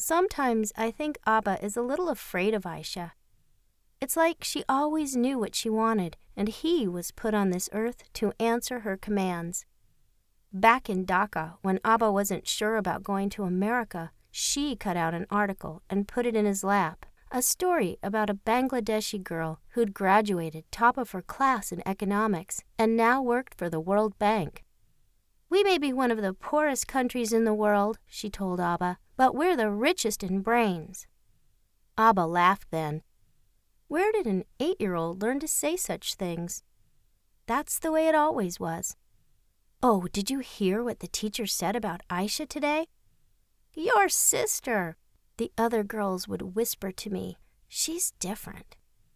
Sometimes I think Abba is a little afraid of Aisha. It's like she always knew what she wanted, and he was put on this earth to answer her commands. Back in Dhaka, when Abba wasn't sure about going to America, she cut out an article and put it in his lap, a story about a Bangladeshi girl who'd graduated top of her class in economics and now worked for the World Bank. "We may be one of the poorest countries in the world," she told Abba, "but we're the richest in brains." Abba laughed then. Where did an 8-year-old learn to say such things? That's the way it always was. "Oh, did you hear what the teacher said about Aisha today?" "Your sister," the other girls would whisper to me. "She's different."